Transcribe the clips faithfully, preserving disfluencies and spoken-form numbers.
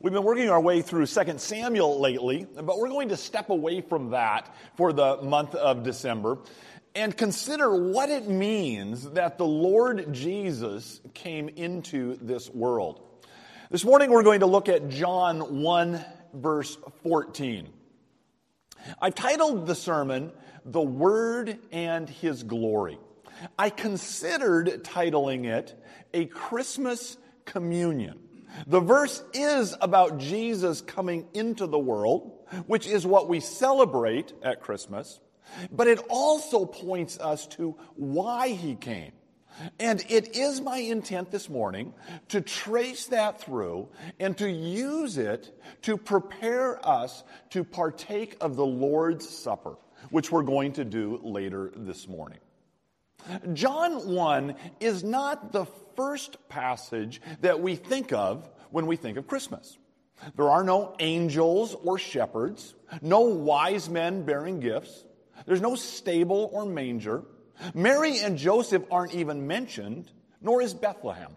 We've been working our way through Second Samuel lately, but we're going to step away from that for the month of December and consider what it means that the Lord Jesus came into this world. This morning we're going to look at John one, verse fourteen. I've titled the sermon, "The Word and His Glory." I considered titling it, "A Christmas Communion." The verse is about Jesus coming into the world, which is what we celebrate at Christmas, but it also points us to why he came. And it is my intent this morning to trace that through and to use it to prepare us to partake of the Lord's Supper, which we're going to do later this morning. John one is not the first passage that we think of when we think of Christmas. There are no angels or shepherds, no wise men bearing gifts. There's no stable or manger. Mary and Joseph aren't even mentioned, nor is Bethlehem.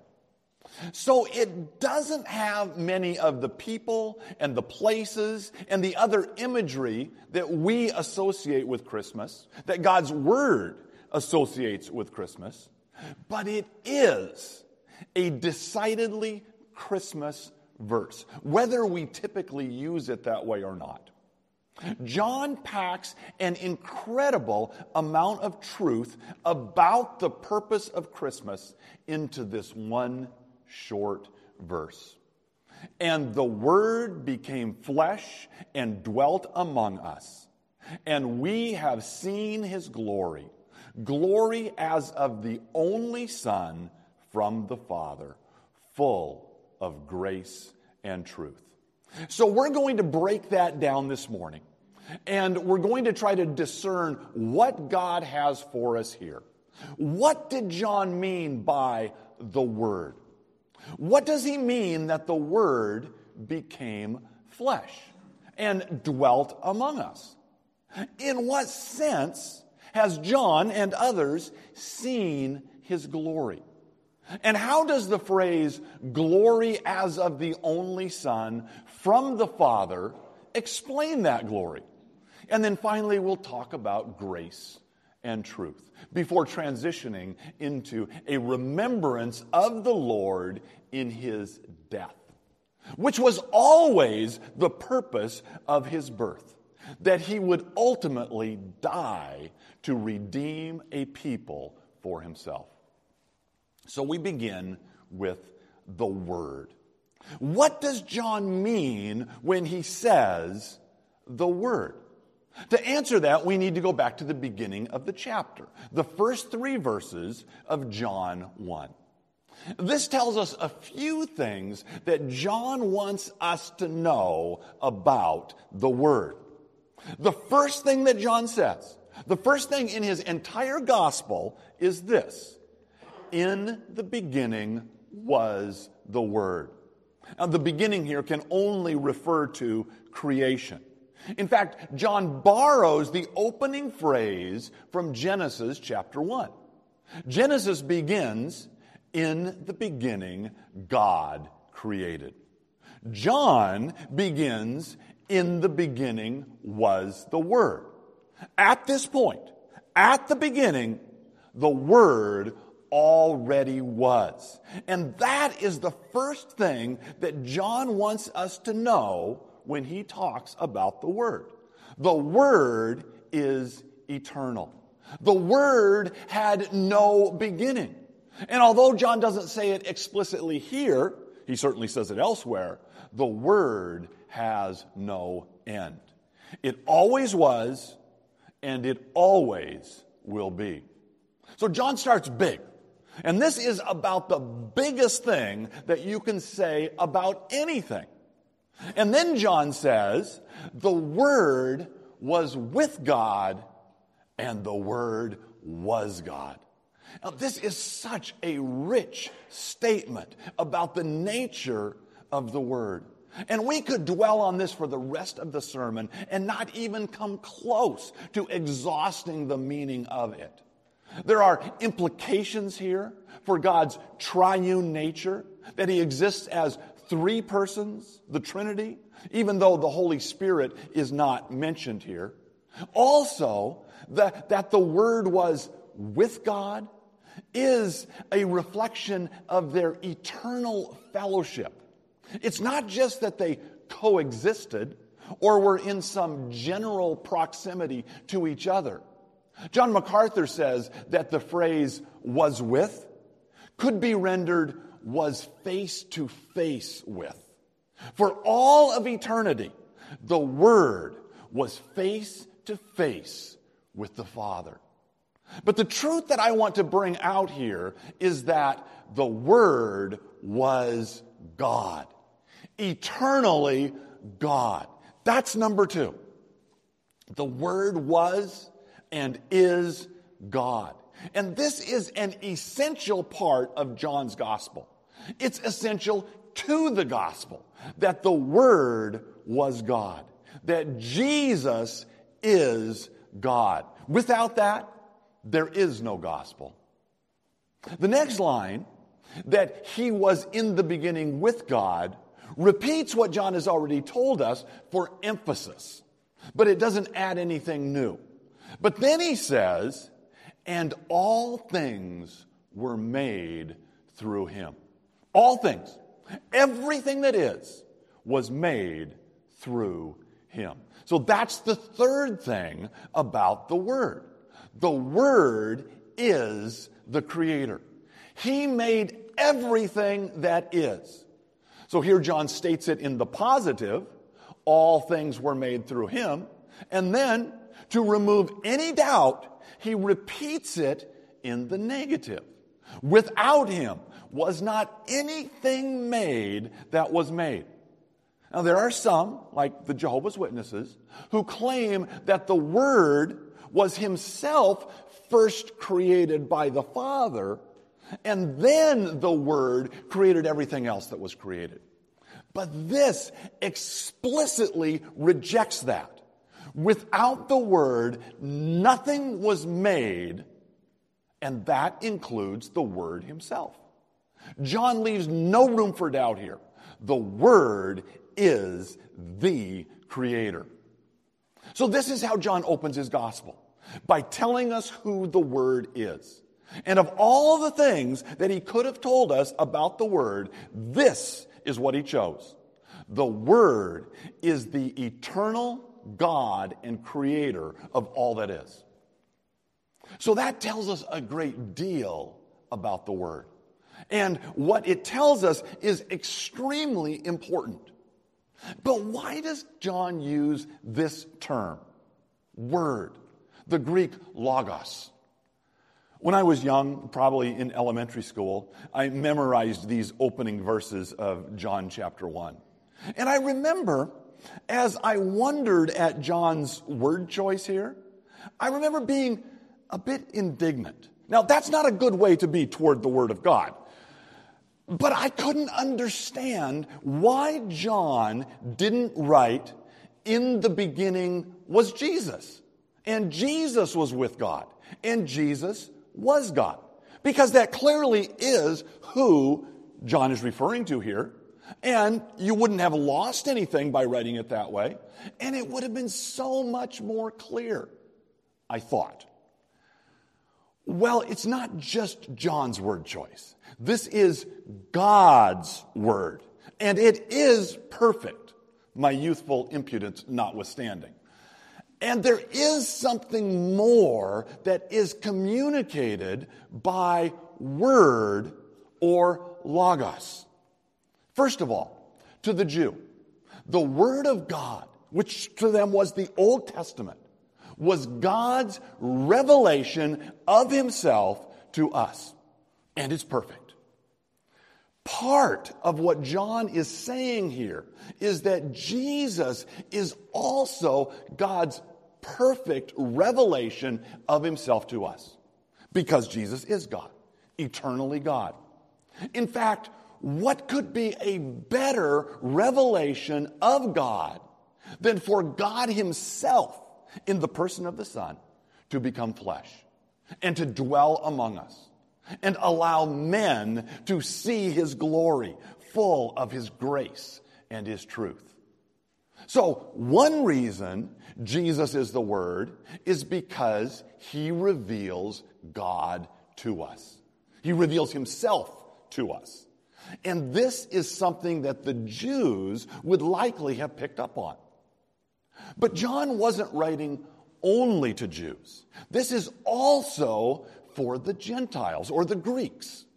So it doesn't have many of the people and the places and the other imagery that we associate with Christmas, that God's Word associates with Christmas, but it is a decidedly Christmas verse, whether we typically use it that way or not. John packs an incredible amount of truth about the purpose of Christmas into this one short verse. And the Word became flesh and dwelt among us, and we have seen His glory, glory as of the only Son from the Father, full of grace and truth. So we're going to break that down this morning, and we're going to try to discern what God has for us here. What did John mean by the Word? What does he mean that the Word became flesh and dwelt among us? In what sense has John and others seen His glory? And how does the phrase, glory as of the only Son from the Father, explain that glory? And then finally, we'll talk about grace and truth before transitioning into a remembrance of the Lord in His death, which was always the purpose of His birth, that He would ultimately die to redeem a people for Himself. So we begin with the Word. What does John mean when he says the Word? To answer that, we need to go back to the beginning of the chapter, the first three verses of John one. This tells us a few things that John wants us to know about the Word. The first thing that John says, the first thing in his entire gospel is this: in the beginning was the Word. Now, the beginning here can only refer to creation. In fact, John borrows the opening phrase from Genesis chapter one. Genesis begins, "In the beginning, God created." John begins, "In the beginning was the Word." At this point, at the beginning, the Word already was. And that is the first thing that John wants us to know when he talks about the Word. The Word is eternal. The Word had no beginning. And although John doesn't say it explicitly here, he certainly says it elsewhere, the Word has no end. It always was, and it always will be. So John starts big. And this is about the biggest thing that you can say about anything. And then John says, the Word was with God, and the Word was God. Now, this is such a rich statement about the nature of the Word. And we could dwell on this for the rest of the sermon and not even come close to exhausting the meaning of it. There are implications here for God's triune nature, that He exists as three persons, the Trinity, even though the Holy Spirit is not mentioned here. Also, that, that the Word was with God is a reflection of their eternal fellowship. It's not just that they coexisted or were in some general proximity to each other. John MacArthur says that the phrase "was with" could be rendered "was face to face with." For all of eternity, the Word was face to face with the Father. But the truth that I want to bring out here is that the Word was God. Eternally God. That's number two. The Word was and is God. And this is an essential part of John's gospel. It's essential to the gospel that the Word was God, that Jesus is God. Without that, there is no gospel. The next line, that he was in the beginning with God, repeats what John has already told us for emphasis, but it doesn't add anything new. But then he says, and all things were made through him. All things, everything that is, was made through him. So that's the third thing about the Word. The Word is the Creator. He made everything that is. So here John states it in the positive, all things were made through him. And then, to remove any doubt, he repeats it in the negative. Without him was not anything made that was made. Now there are some, like the Jehovah's Witnesses, who claim that the Word was himself first created by the Father, and then the Word created everything else that was created. But this explicitly rejects that. Without the Word, nothing was made, and that includes the Word himself. John leaves no room for doubt here. The Word is the Creator. So this is how John opens his gospel, by telling us who the Word is. And of all the things that he could have told us about the Word, this is what he chose. The Word is the eternal God and Creator of all that is. So that tells us a great deal about the Word. And what it tells us is extremely important. But why does John use this term, Word, the Greek logos? When I was young, probably in elementary school, I memorized these opening verses of John chapter one. And I remember, as I wondered at John's word choice here, I remember being a bit indignant. Now, that's not a good way to be toward the Word of God. But I couldn't understand why John didn't write, in the beginning was Jesus. And Jesus was with God. And Jesus was God. Because that clearly is who John is referring to here. And you wouldn't have lost anything by writing it that way. And it would have been so much more clear, I thought. Well, it's not just John's word choice. This is God's word. And it is perfect, my youthful impudence notwithstanding. And there is something more that is communicated by word or logos. First of all, to the Jew, the Word of God, which to them was the Old Testament, was God's revelation of himself to us. And it's perfect. Part of what John is saying here is that Jesus is also God's perfect revelation of himself to us. Because Jesus is God, eternally God. In fact, what could be a better revelation of God than for God himself, in the person of the Son, to become flesh and to dwell among us and allow men to see his glory full of his grace and his truth. So one reason Jesus is the Word is because he reveals God to us. He reveals himself to us. And this is something that the Jews would likely have picked up on. But John wasn't writing only to Jews. This is also for the Gentiles or the Greeks.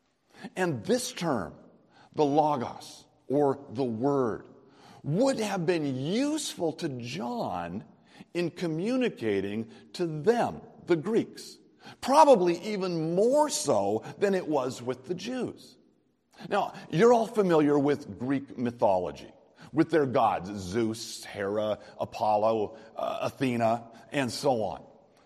And this term, the Logos, or the Word, would have been useful to John in communicating to them, the Greeks. Probably even more so than it was with the Jews. Now, you're all familiar with Greek mythology, with their gods, Zeus, Hera, Apollo, uh, Athena, and so on.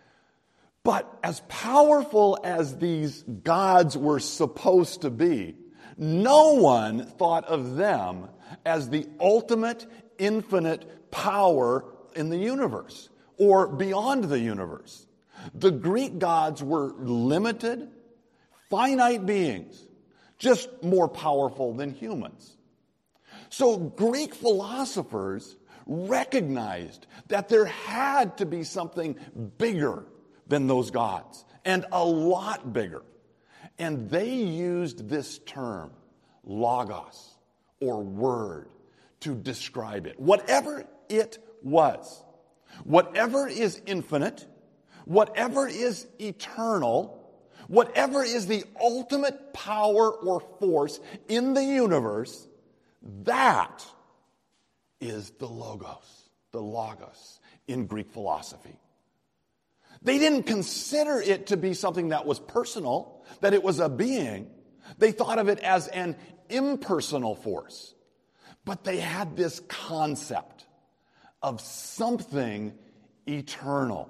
But as powerful as these gods were supposed to be, no one thought of them as the ultimate, infinite power in the universe or beyond the universe. The Greek gods were limited, finite beings, just more powerful than humans. So Greek philosophers recognized that there had to be something bigger than those gods, and a lot bigger. And they used this term, logos, or word, to describe it. Whatever it was, whatever is infinite, whatever is eternal, whatever is the ultimate power or force in the universe, that is the logos, the logos in Greek philosophy. They didn't consider it to be something that was personal, that it was a being. They thought of it as an impersonal force. But they had this concept of something eternal.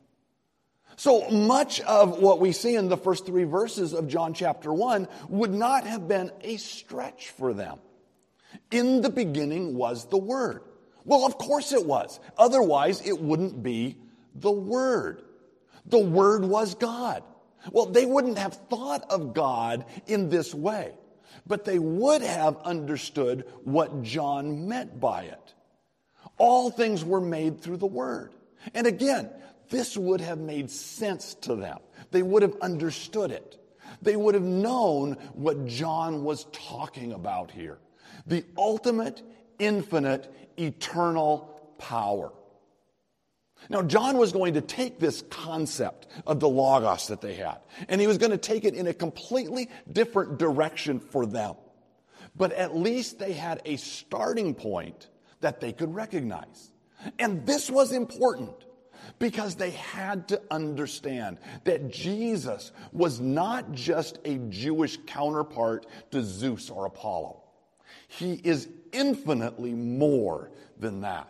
So much of what we see in the first three verses of John chapter one would not have been a stretch for them. In the beginning was the Word. Well, of course it was. Otherwise, it wouldn't be the Word. The Word was God. Well, they wouldn't have thought of God in this way, but they would have understood what John meant by it. All things were made through the Word. And again, this would have made sense to them. They would have understood it. They would have known what John was talking about here. The ultimate, infinite, eternal power. Now, John was going to take this concept of the Logos that they had, and he was going to take it in a completely different direction for them. But at least they had a starting point that they could recognize. And this was important because they had to understand that Jesus was not just a Jewish counterpart to Zeus or Apollo. He is infinitely more than that.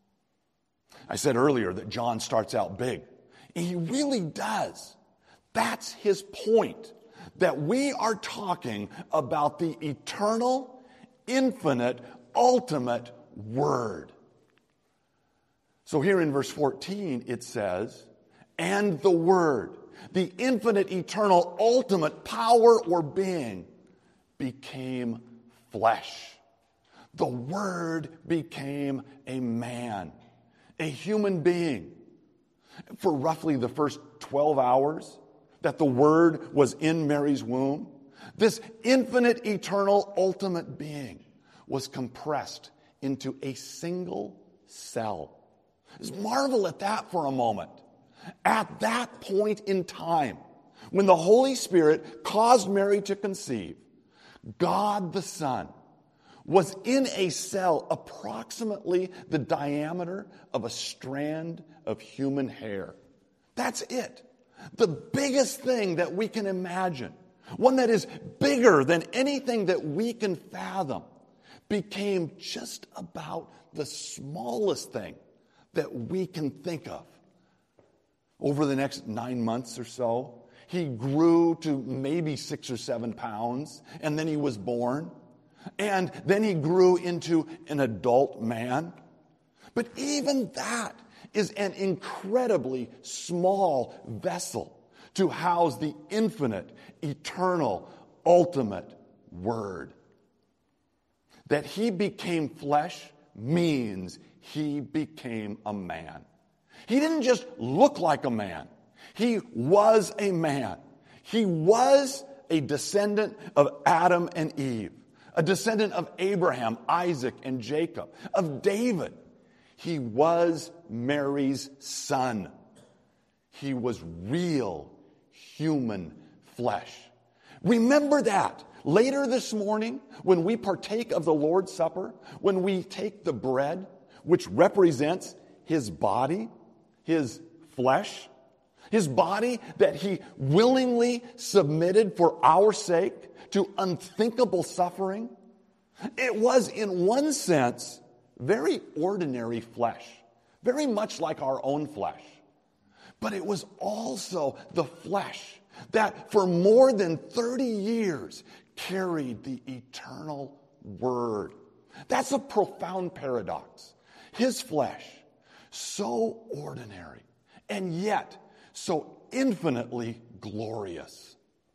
I said earlier that John starts out big. And he really does. That's his point. That we are talking about the eternal, infinite, ultimate Word. So here in verse fourteen it says, and the Word, the infinite, eternal, ultimate power or being, became flesh. The Word became a man. A human being. For roughly the first twelve hours that the Word was in Mary's womb, this infinite, eternal, ultimate being was compressed into a single cell. Just marvel at that for a moment. At that point in time, when the Holy Spirit caused Mary to conceive, God the Son was in a cell approximately the diameter of a strand of human hair. That's it. The biggest thing that we can imagine, one that is bigger than anything that we can fathom, became just about the smallest thing that we can think of. Over the next nine months or so, he grew to maybe six or seven pounds, and then he was born. And then he grew into an adult man. But even that is an incredibly small vessel to house the infinite, eternal, ultimate Word. That he became flesh means he became a man. He didn't just look like a man. He was a man. He was a descendant of Adam and Eve, a descendant of Abraham, Isaac, and Jacob, of David. He was Mary's son. He was real human flesh. Remember that. Later this morning, when we partake of the Lord's Supper, when we take the bread, which represents his body, his flesh, his body that he willingly submitted for our sake to unthinkable suffering, it was in one sense very ordinary flesh, very much like our own flesh. But it was also the flesh that for more than thirty years carried the eternal Word. That's a profound paradox. His flesh, so ordinary, and yet so infinitely glorious.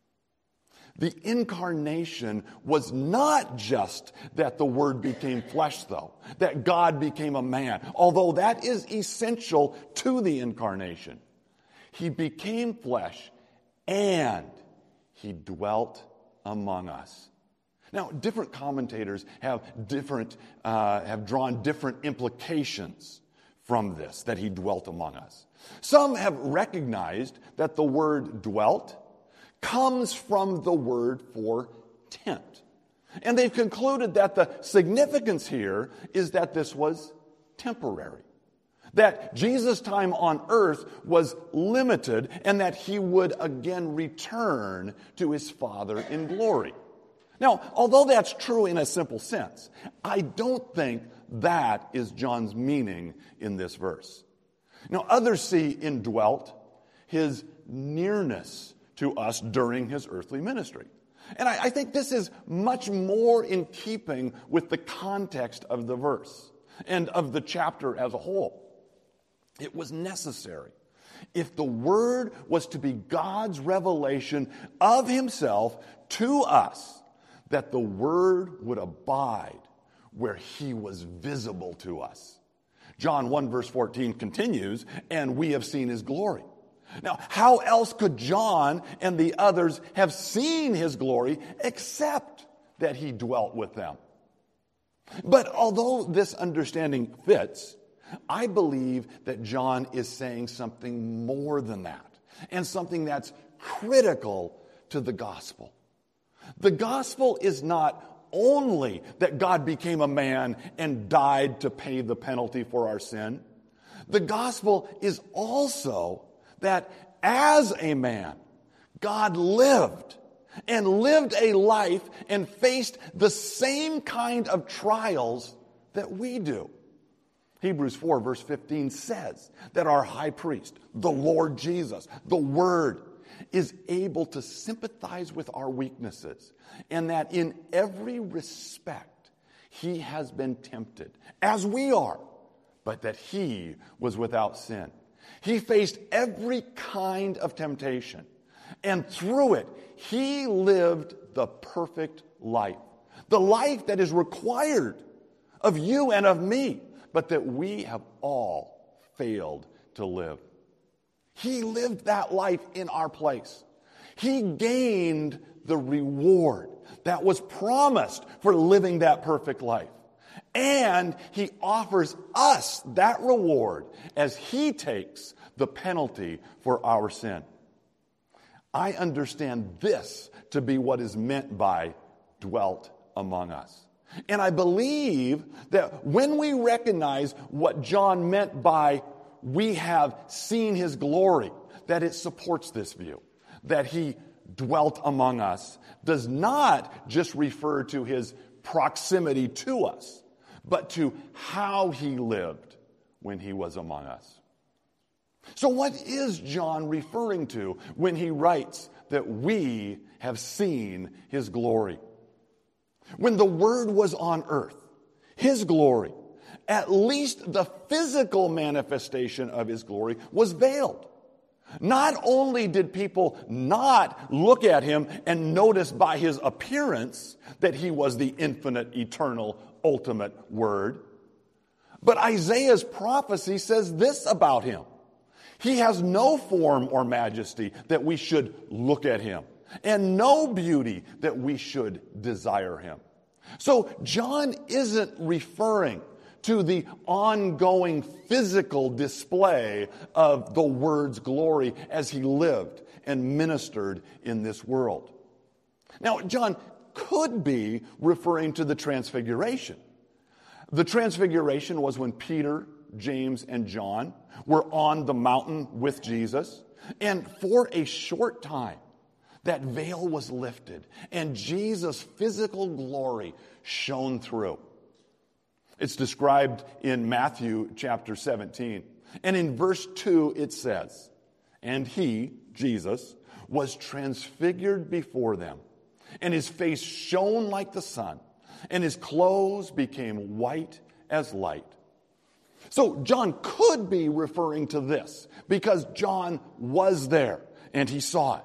The incarnation was not just that the Word became flesh, though, that God became a man, although that is essential to the incarnation. He became flesh and he dwelt among us. Now, different commentators have different uh, have drawn different implications from this, that he dwelt among us. Some have recognized that the word dwelt comes from the word for tent. And they've concluded that the significance here is that this was temporary. That Jesus' time on earth was limited and that he would again return to his Father in glory. Now, although that's true in a simple sense, I don't think that is John's meaning in this verse. Now, others see in dwelt his nearness to us during his earthly ministry. And I, I think this is much more in keeping with the context of the verse and of the chapter as a whole. It was necessary. If the Word was to be God's revelation of himself to us, that the Word would abide where he was visible to us. John one verse fourteen continues, and we have seen his glory. Now, how else could John and the others have seen his glory except that he dwelt with them? But although this understanding fits, I believe that John is saying something more than that, and something that's critical to the gospel. The gospel is not only that God became a man and died to pay the penalty for our sin. The gospel is also that as a man, God lived and lived a life and faced the same kind of trials that we do. Hebrews four verse fifteen says that our high priest, the Lord Jesus, the Word, is able to sympathize with our weaknesses, and that in every respect he has been tempted, as we are, but that he was without sin. He faced every kind of temptation, and through it, he lived the perfect life, the life that is required of you and of me, but that we have all failed to live. He lived that life in our place. He gained the reward that was promised for living that perfect life. And he offers us that reward as he takes the penalty for our sin. I understand this to be what is meant by dwelt among us. And I believe that when we recognize what John meant by we have seen his glory, that it supports this view, that he dwelt among us, does not just refer to his proximity to us, but to how he lived when he was among us. So what is John referring to when he writes that we have seen his glory? When the Word was on earth, his glory, at least the physical manifestation of his glory, was veiled. Not only did people not look at him and notice by his appearance that he was the infinite, eternal, ultimate word. But Isaiah's prophecy says this about him. He has no form or majesty that we should look at him, and no beauty that we should desire him. So John isn't referring to the ongoing physical display of the Word's glory as he lived and ministered in this world. Now, John could be referring to the Transfiguration. The Transfiguration was when Peter, James, and John were on the mountain with Jesus, and for a short time, that veil was lifted, and Jesus' physical glory shone through. It's described in Matthew chapter seventeen. And in verse two it says, "And he," Jesus, "was transfigured before them, and his face shone like the sun, and his clothes became white as light." So John could be referring to this because John was there and he saw it.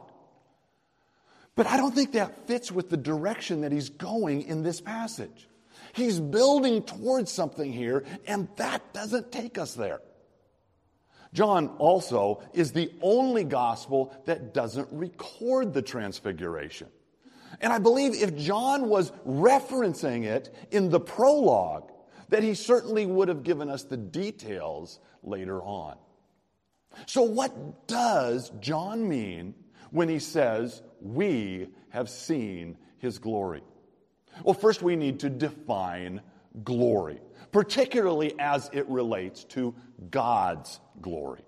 But I don't think that fits with the direction that he's going in this passage. He's building towards something here, and that doesn't take us there. John also is the only gospel that doesn't record the Transfiguration. And I believe if John was referencing it in the prologue, that he certainly would have given us the details later on. So what does John mean when he says, "We have seen his glory"? Well, first we need to define glory, particularly as it relates to God's glory.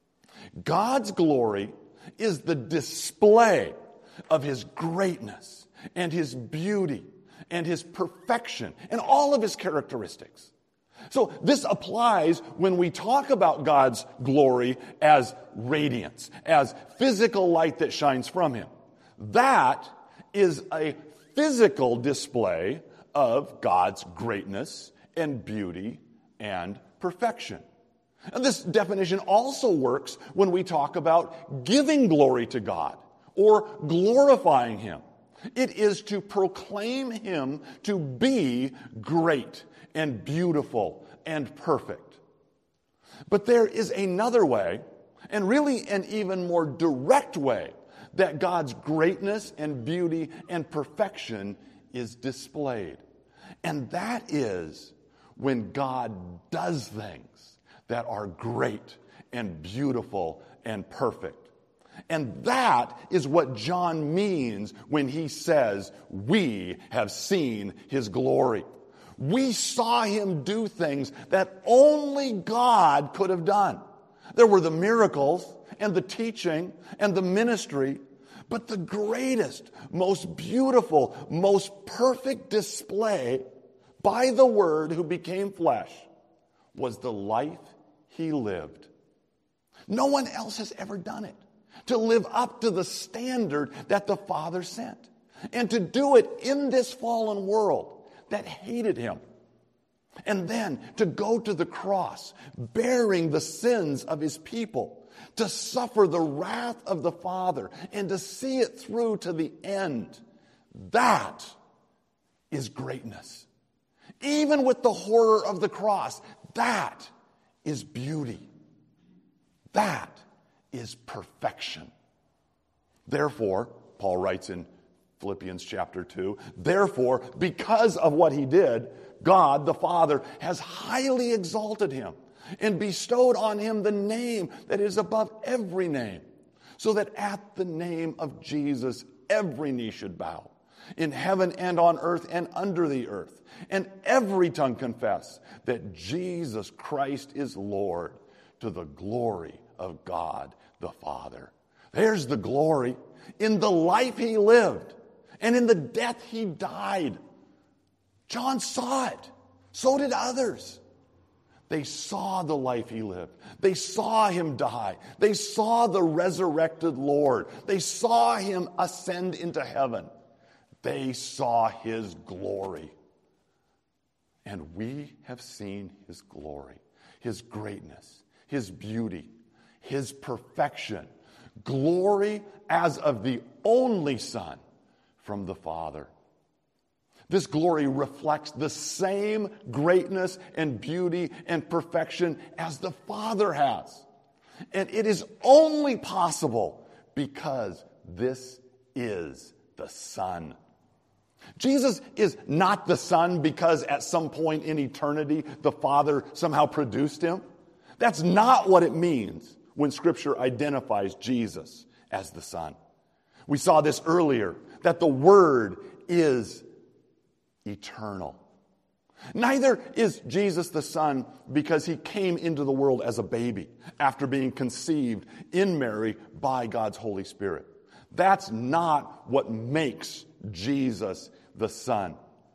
God's glory is the display of his greatness and his beauty and his perfection and all of his characteristics. So this applies when we talk about God's glory as radiance, as physical light that shines from him. That is a physical display of God's greatness and beauty and perfection. And this definition also works when we talk about giving glory to God or glorifying him. It is to proclaim him to be great and beautiful and perfect. But there is another way, and really an even more direct way, that God's greatness and beauty and perfection is displayed. And that is when God does things that are great and beautiful and perfect. And that is what John means when he says, "We have seen his glory." We saw him do things that only God could have done. There were the miracles and the teaching and the ministry, but the greatest, most beautiful, most perfect display by the Word who became flesh was the life he lived. No one else has ever done it, to live up to the standard that the Father set, and to do it in this fallen world that hated him. And then to go to the cross, bearing the sins of his people, to suffer the wrath of the Father, and to see it through to the end. That is greatness. Even with the horror of the cross, that is beauty. That is perfection. Therefore, Paul writes in Philippians chapter two, therefore, because of what he did, God the Father has highly exalted him and bestowed on him the name that is above every name, so that at the name of Jesus every knee should bow, in heaven and on earth and under the earth, and every tongue confess that Jesus Christ is Lord, to the glory of God the Father. There's the glory in the life he lived and in the death he died. John saw it. So did others. They saw the life he lived. They saw him die. They saw the resurrected Lord. They saw him ascend into heaven. They saw his glory. And we have seen his glory, his greatness, his beauty, his perfection, glory as of the only Son from the Father. This glory reflects the same greatness and beauty and perfection as the Father has. And it is only possible because this is the Son. Jesus is not the Son because at some point in eternity the Father somehow produced him. That's not what it means when Scripture identifies Jesus as the Son. We saw this earlier, that the Word is eternal. Neither is Jesus the Son because he came into the world as a baby after being conceived in Mary by God's Holy Spirit. That's not what makes Jesus the Son.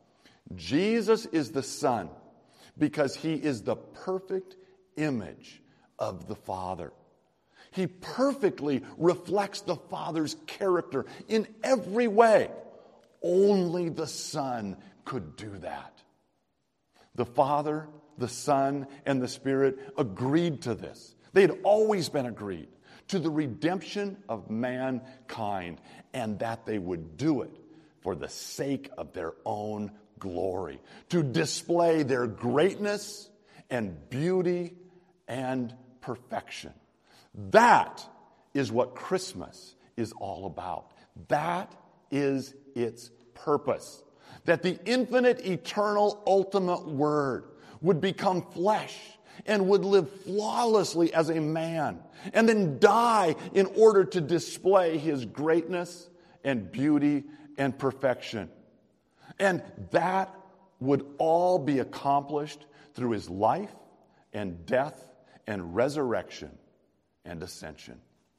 Jesus is the Son because he is the perfect image of the Father. He perfectly reflects the Father's character in every way. Only the Son could do that. The Father, the Son, and the Spirit agreed to this. They had always been agreed to the redemption of mankind, and that they would do it for the sake of their own glory, to display their greatness and beauty and perfection. That is what Christmas is all about. That is its purpose. That the infinite, eternal, ultimate Word would become flesh and would live flawlessly as a man and then die in order to display his greatness and beauty and perfection. And that would all be accomplished through his life and death and resurrection and ascension.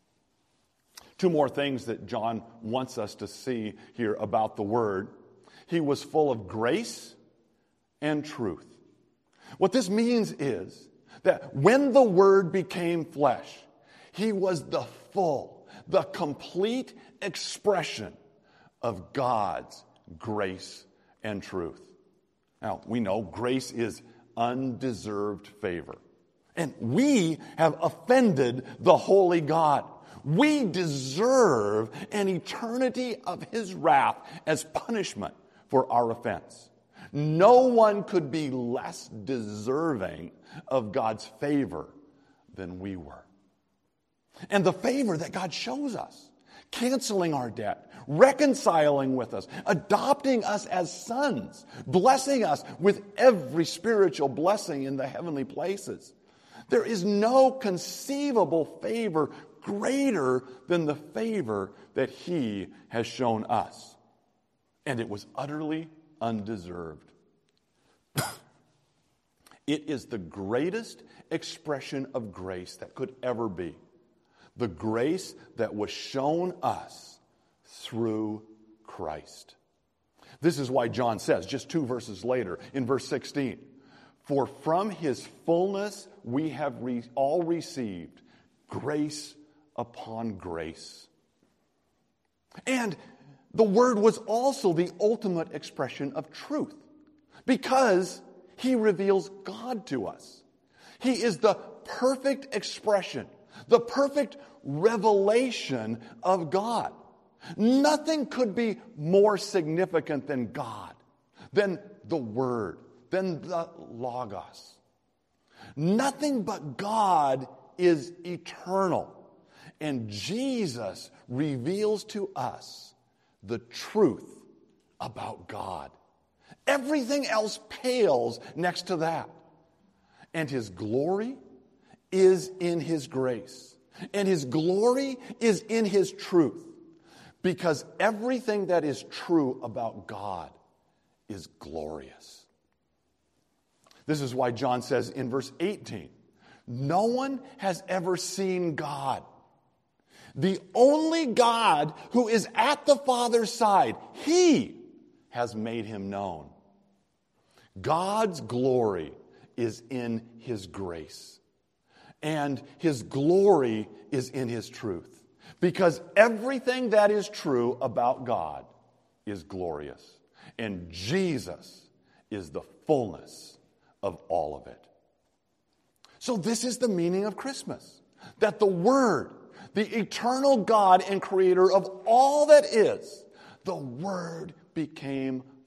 Two more things that John wants us to see here about the Word. He was full of grace and truth. What this means is that when the Word became flesh, he was the full, the complete expression of God's grace and truth. Now, we know grace is undeserved favor. And we have offended the holy God. We deserve an eternity of his wrath as punishment for our offense. No one could be less deserving of God's favor than we were. And the favor that God shows us, canceling our debt, reconciling with us, adopting us as sons, blessing us with every spiritual blessing in the heavenly places. There is no conceivable favor greater than the favor that he has shown us. And it was utterly undeserved. It is the greatest expression of grace that could ever be. The grace that was shown us through Christ. This is why John says, just two verses later, in verse sixteen, "For from his fullness we have re- all received grace upon grace." And the Word was also the ultimate expression of truth because he reveals God to us. He is the perfect expression, the perfect revelation of God. Nothing could be more significant than God, than the Word, than the Logos. Nothing but God is eternal. And Jesus reveals to us the truth about God. Everything else pales next to that. And his glory is in his grace. And his glory is in his truth. Because everything that is true about God is glorious. This is why John says in verse eighteen, "No one has ever seen God. The only God who is at the Father's side, he has made him known." God's glory is in his grace. And his glory is in his truth. Because everything that is true about God is glorious. And Jesus is the fullness of all of it. So this is the meaning of Christmas. That the Word, the eternal God and creator of all that is, the Word became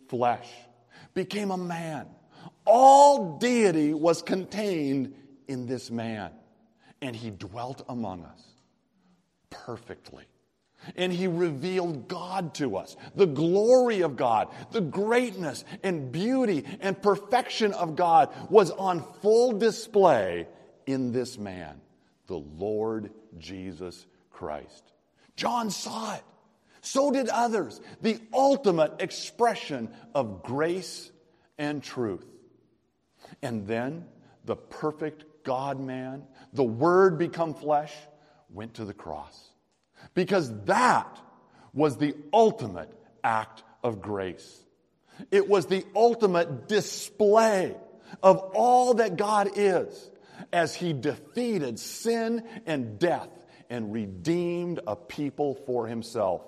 flesh, became a man. All deity was contained in this man, and he dwelt among us perfectly. And he revealed God to us, the glory of God, the greatness and beauty and perfection of God was on full display in this man, the Lord Jesus Christ. John saw it. So did others. The ultimate expression of grace and truth. And then the perfect God-man, the Word become flesh, went to the cross. Because that was the ultimate act of grace. It was the ultimate display of all that God is as he defeated sin and death and redeemed a people for himself.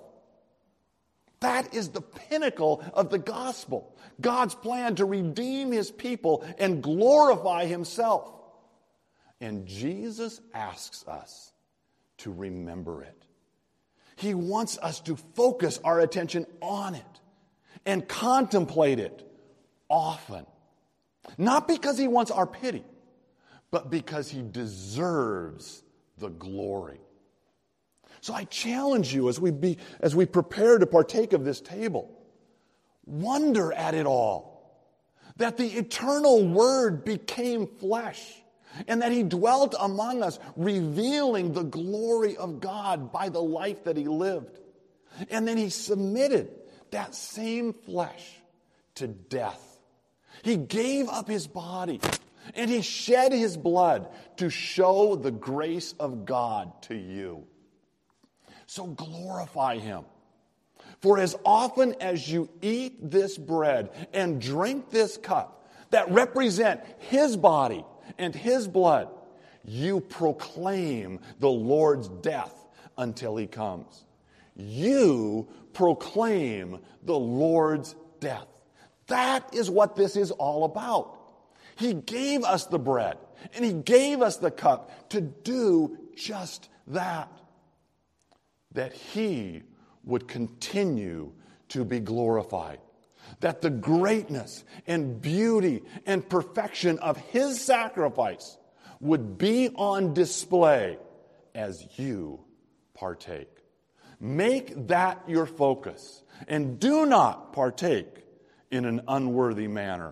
That is the pinnacle of the gospel. God's plan to redeem his people and glorify himself. And Jesus asks us to remember it. He wants us to focus our attention on it and contemplate it often. Not because he wants our pity, but because he deserves the glory. So I challenge you as we be, as we prepare to partake of this table, wonder at it all. That the eternal Word became flesh. And that he dwelt among us, revealing the glory of God by the life that he lived. And then he submitted that same flesh to death. He gave up his body and he shed his blood to show the grace of God to you. So glorify him. For as often as you eat this bread and drink this cup that represent his body and his blood, you proclaim the Lord's death until he comes. You proclaim the Lord's death. That is what this is all about. He gave us the bread and he gave us the cup to do just that. That he would continue to be glorified. That the greatness and beauty and perfection of his sacrifice would be on display as you partake. Make that your focus and do not partake in an unworthy manner.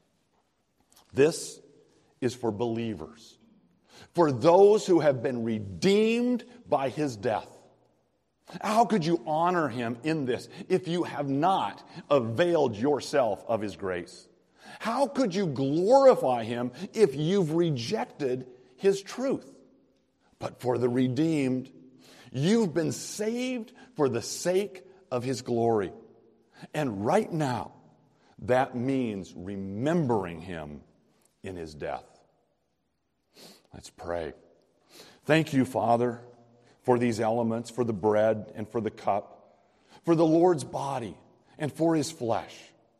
This is for believers, for those who have been redeemed by his death. How could you honor him in this if you have not availed yourself of his grace? How could you glorify him if you've rejected his truth? But for the redeemed, you've been saved for the sake of his glory. And right now, that means remembering him in his death. Let's pray. Thank you, Father, for these elements, for the bread and for the cup, for the Lord's body and for his flesh.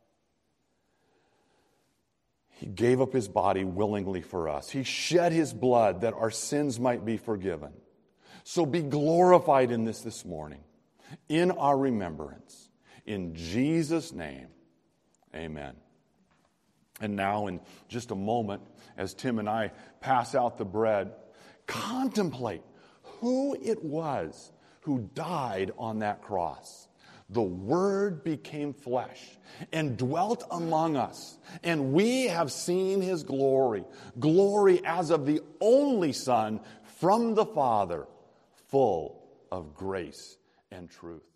He gave up his body willingly for us. He shed his blood that our sins might be forgiven. So be glorified in this this morning, in our remembrance. In Jesus' name, amen. And now, in just a moment, as Tim and I pass out the bread, contemplate who it was who died on that cross. The Word became flesh and dwelt among us, and we have seen his glory, glory as of the only Son from the Father, full of grace and truth.